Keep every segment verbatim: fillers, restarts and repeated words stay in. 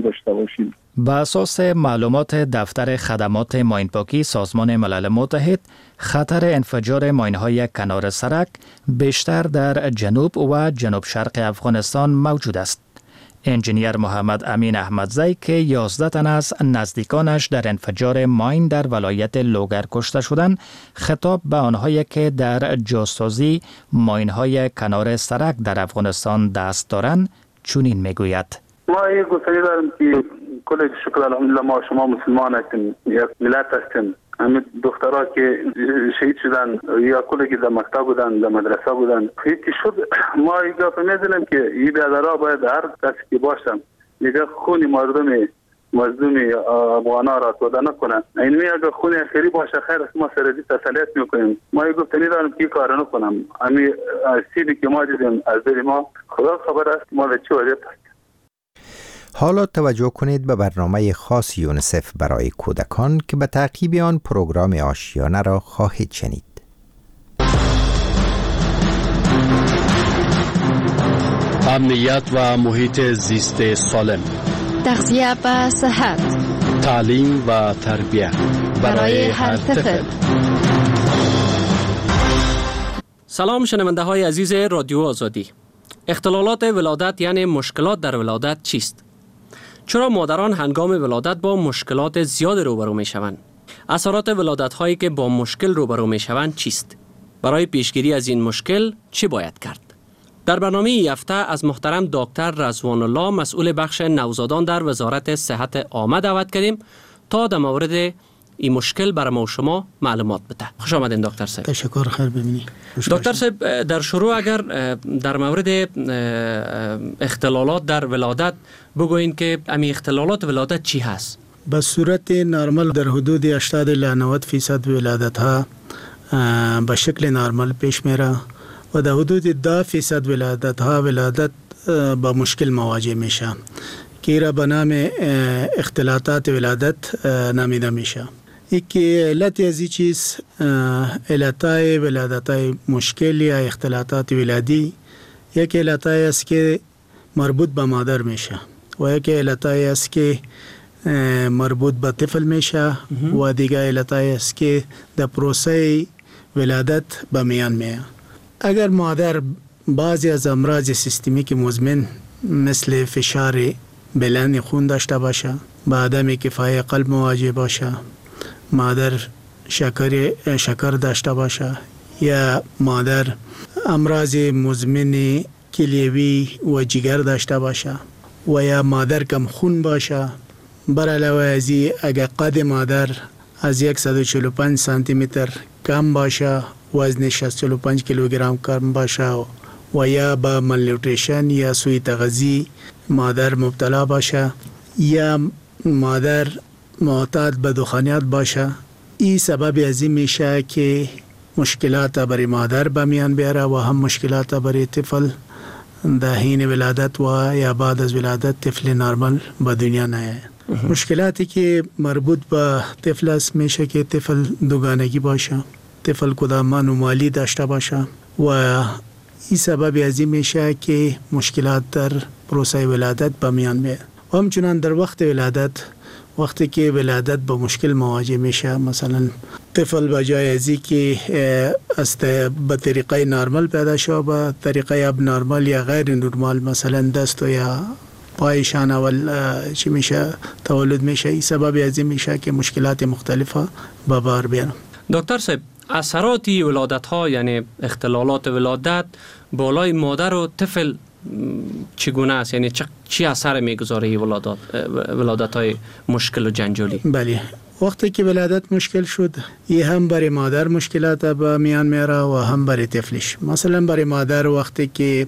داشته باشیم. با اساس معلومات دفتر خدمات ماینپاکی سازمان ملل متحد، خطر انفجار ماین‌های کنار سرک بیشتر در جنوب و جنوب شرق افغانستان موجود است. انجینیر محمد امین احمدزی که یازده تن از نزدیکانش در انفجار ماین در ولایت لوگر کشته شدند، خطاب به آنهایی که در جاسازی ماین‌های کنار سرک در افغانستان دست دارند چنین میگوید: ما یک گفتنی دارم که کل شکر الحمدلله ما شما مسلمان هستیم، یک ملت هستیم. همین دخترها که شهید شدن یا کلی که در مکتب بودن، در مدرسه بودن، هیچی شد. ما یک گفت می‌دونیم که این برادرها باید هر کسی که باشن یک خون مردم مظلوم افغانا را توده نکنن. این می اگر خون اخری باشه خیر است، ما سردی تسلیت میکنیم. ما یک گفتنی دارم که کار نکنم. همین سیدی که ما دیدیم از دل ما خدا خبر است ما به چه وضعیت است. حالا توجه کنید به برنامه خاص یونیسف برای کودکان که به تعقیب آن پروگرام آشیانه را خواهید شنید. امنیت و محیط زیست سالم، تغذیه و صحت، تعلیم و تربیت برای هر طفل. سلام شنونده های عزیز رادیو آزادی. اختلالات ولادت یعنی مشکلات در ولادت چیست؟ چرا مادران هنگام ولادت با مشکلات زیاد روبرو می شوند؟ اثرات ولادت هایی که با مشکل روبرو می شوند چیست؟ برای پیشگیری از این مشکل چی باید کرد؟ در برنامه این هفته از محترم دکتر رضوان الله مسئول بخش نوزادان در وزارت صحت عامه دعوت کردیم تا در مورد این مشکل برای ما و شما معلومات بده. خوش آمدین دکتر صاحب. تشکر، خیر ببینید. دکتر صاحب، در شروع اگر در مورد اختلالات در ولادت بگوین که امی اختلالات ولادت چی هست؟ به صورت نرمال در حدود هشتاد الی نود فیصد ولادت ها به شکل نرمال پیش میره و در حدود ده فیصد ولادت ها ولادت با مشکل مواجه میشه که را به نام اختلالات ولادت نامیده میشه. یکی علت از این چیز علتای ولادتای مشکل یا اختلالات ولادی، یک علتای است که مربوط به مادر میشه و یک علتای است که مربوط به طفل میشه و دیگه علتای است که در پروسه ولادت به میان میاد. اگر مادر بعضی از امراض سیستمیک مزمن مثل فشار بلند خون داشته باشه، با عدم کفایت قلب مواجه باشه، مادر شکر شکر داشته باشه یا مادر امراض مزمن کلیوی و جگر داشته باشه و یا مادر کم خون باشه، بر علاوه از این اگر قد مادر از صد و چهل و پنج سانتی متر کم باشه، وزن شصت و پنج کیلوگرم کم باشه و یا با مالنیوتریشن یا سوء تغذیه مادر مبتلا باشه یا مادر معتاد به دخانیات باشه، این سبب از این میشه که مشکلات برای مادر به میان بیاره و هم مشکلات برای طفل در حین ولادت و یا بعد از ولادت طفل نرمال به دنیا نیاید. مشکلاتی که مربوط به طفل است میشه که طفل دوگانگی باشه، طفل کدام انومالی داشته باشه و این سبب از این میشه که مشکلات در پروسه ولادت به میان میاد. و همچنان در وقت ولادت، وقتی که ولادت با مشکل مواجه میشه، مثلا طفل به جای ازی که از به طریقه نرمال پیدا شد به طریقه اب نرمال یا غیر نرمال، مثلا دست یا پایشان اول چی میشه تولد میشه، این سبب از این میشه که مشکلات مختلفه به بار بیارن. دکتر صاحب، اثرات ولادت ها یعنی اختلالات ولادت بالای مادر و طفل چگونه است؟ یعنی چی اثر میگذاره ولادت ولادت های مشکل و جنجالی؟ بله، وقتی که ولادت مشکل شد، این هم برای مادر مشکلات به میان میاره و هم برای طفلش. مثلا برای مادر وقتی که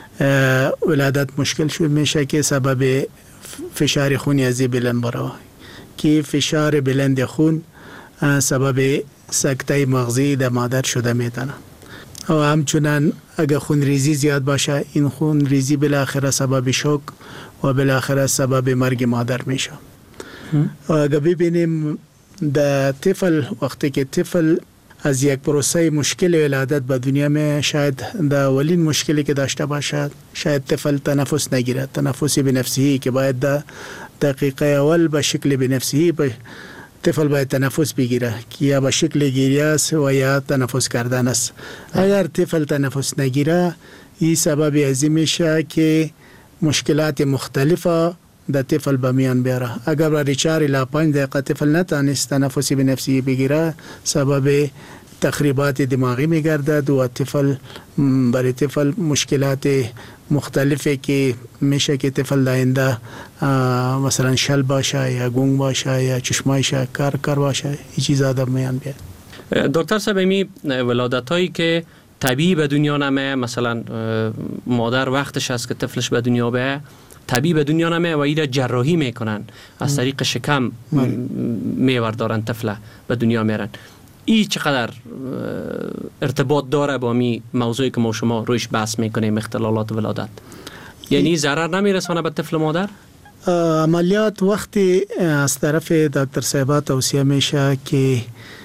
ولادت مشکل شد میشه که سبب فشار خونی از بلند بره، که فشار بلند خون سبب سکته مغزی در مادر شده میتونه و همچنان اگر خون ریزی زیاد باشه، این خون ریزی بالاخره سبب شوک و بالاخره سبب مرگ مادر میشه. و اگر ببینیم در طفل، وقتی که طفل از یک پروسه مشکل ولادت به دنیا می شاید در اولین مشکلی که داشته باشد شاید طفل تنفس نگیرد، تنفسی بنفسهی که باید در دقیقه اول به شکل بنفسهی طفل باید تنفس بگیره که یا به شکل گیری است و یا تنفس کردن است. اگر طفل تنفس نگیره این سبب ازی میشه که مشکلات مختلفه در طفل به میان بیاره. اگر برای چهار الی پنج دقیقه طفل نتانست تنفسی بنفسهی بگیره سبب تخریبات دماغی میگردد و طفل برای طفل مشکلات مختلفی که میشه که طفل آینده مثلا شل باشه یا گونگ باشه یا چشمایش کار کار باشه این چیزا در میان بیاد. دکتر صاحب می ولادت هایی که طبیعی به دنیا نمیه، مثلا مادر وقتش است که طفلش به دنیا بیه طبیعی به دنیا نمیه و ایره جراحی میکنن از طریق شکم میوردارن طفل به دنیا میرن، این چقدر ارتباط داره با می موضوعی که ما شما رویش بحث میکنیم اختلالات ولادت؟ یعنی ضرر نمیرسانه به طفل مادر؟ عملیات وقتی از طرف دکتر صاحبا توصیه میشه که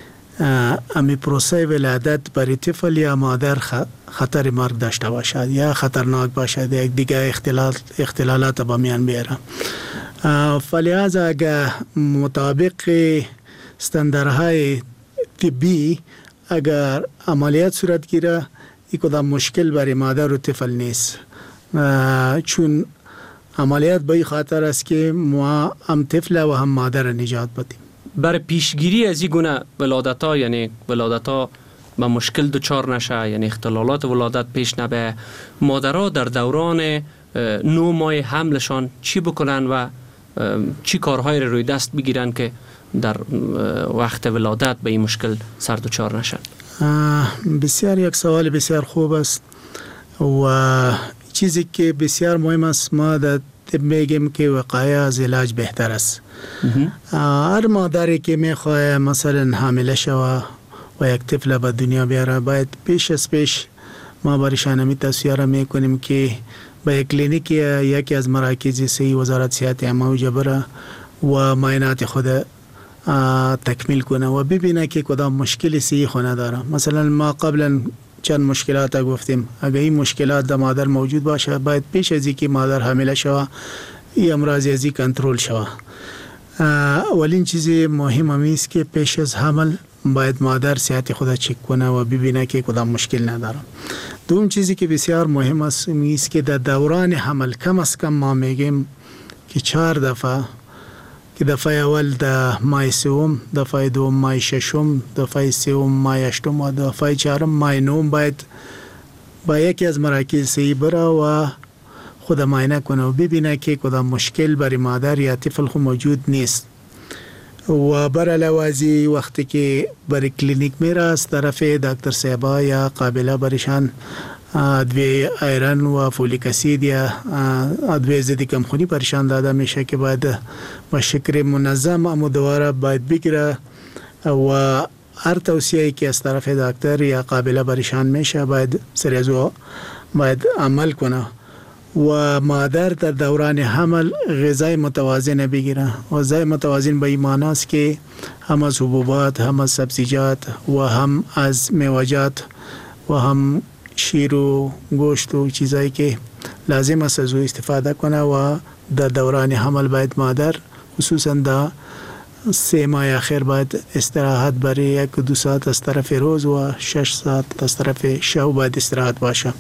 امی پروسه ولادت برای طفل یا مادر خطر مرگ داشته باشد یا خطرناک باشد، یک دیگه اختلال اختلالات با میان بیاره. فلهذا اگر مطابق استانداردهای طبی اگر عملیات صورت گیره این کدام مشکل برای مادر و طفل نیست، چون عملیات به این خاطر است که ما هم طفل و هم مادر نجات بدیم. برای پیشگیری از این گونه ولادت ها، یعنی ولادت ها به مشکل دچار نشه، یعنی اختلالات ولادت پیش نبه، مادرها در دوران نو ماه حملشان چی بکنن و چی کارهای روی دست بگیرن که در وقت ولادت به این مشکل سر دچار نشن؟ بسیار یک سوال بسیار خوب است و چیزی که بسیار مهم است ما در طب میگیم که وقایه از علاج بهتر است. هر مادری که میخواه مثلا حامله شوه و یک طفل به دنیا بیاره باید پیش از پیش ما برایشان همی توصیه میکنیم که به یک کلینیک یکی از مراکز صحی وزارت صحت عامه بره و معاینات خود تکمیل کنه و ببینه که کدام مشکلی صحی خونه داره. مثلا ما قبلا چند مشکلات گفتیم، اگر این مشکلات در مادر موجود باشه باید پیش از اینکه مادر حامله شوه این امراض ازی کنترل شوه. اولین چیز مهم است که پیش از حمل باید مادر صحت خود چک کنه و ببینه که کدام مشکل نداره. دوم چیزی که بسیار مهم است است که در دوران حمل کم از کم ما میگیم که چهار دفعه، که دفعه اول در ماه سوم، دفعه دوم ماه ششم، دفعه سوم ماه هشتم و دفعه چهارم ماه نهم باید با یکی از مراکز صحی بره و خود معاینه کنه و ببینه که کدام مشکل برای مادر یا طفل خود موجود نیست. و بر علاوه از وقتی که برای کلینیک میره از طرف دکتر صاحبا یا قابله برشان ادویه ایرن و فولیک اسید یا ادویه ضد کمخونی پرشان داده میشه که باید با شکل منظم اما دواره باید بگیره و هر توصیه‌ای که از طرف دکتر یا قابله برشان میشه باید سر از او باید عمل کنه و مادر در دوران حمل غذای متوازن بگیره. غذای متوازن به این معنی است که هم از حبوبات، هم از سبزیجات و هم از میوه‌جات و هم شیر و گوشت و چیزایی که لازم است از او استفاده کنه و در دوران حمل باید مادر خصوصا در سه ماه اخیر باید استراحت برای یک دو ساعت از طرف روز و شش ساعت از طرف شب باید استراحت باشه.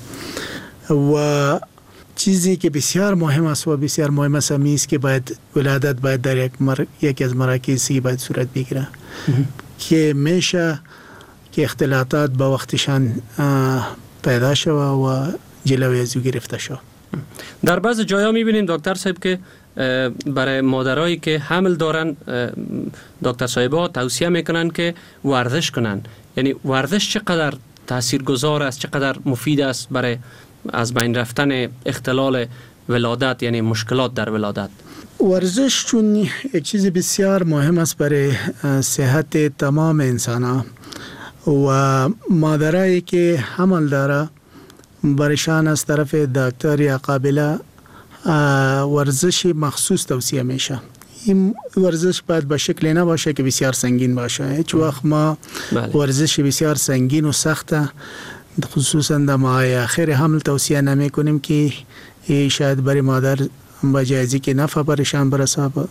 و چیزی که بسیار مهم است و بسیار مهم است است که باید ولادت باید در یک مر... یکی از مراکز باید صورت بگیره که میشه که اختلالات با وقتشان پیدا شود و جلوی از او گرفته شود. در بعض جایا میبینیم دکتر صاحب که برای مادرایی که حمل دارن دکتر صاحبا توصیه میکنن که ورزش کنن. یعنی ورزش چقدر تاثیرگذار است، چقدر مفید است برای از بین رفتن اختلال ولادت، یعنی مشکلات در ولادت؟ ورزش چون یک چیز بسیار مهم است برای صحت تمام انسان و مادرایی که حمل داره برشان از طرف دکتر یا قابله ورزش مخصوص توصیه میشه. این ورزش باید به شکل نباشه که بسیار سنگین باشه. هیچ وقت ما بله. ورزش بسیار سنگین و سخته خصوصا در ماهای آخر حمل توصیه نمی کنیم که شاید برای مادر با جایزی که نفع برشان برسه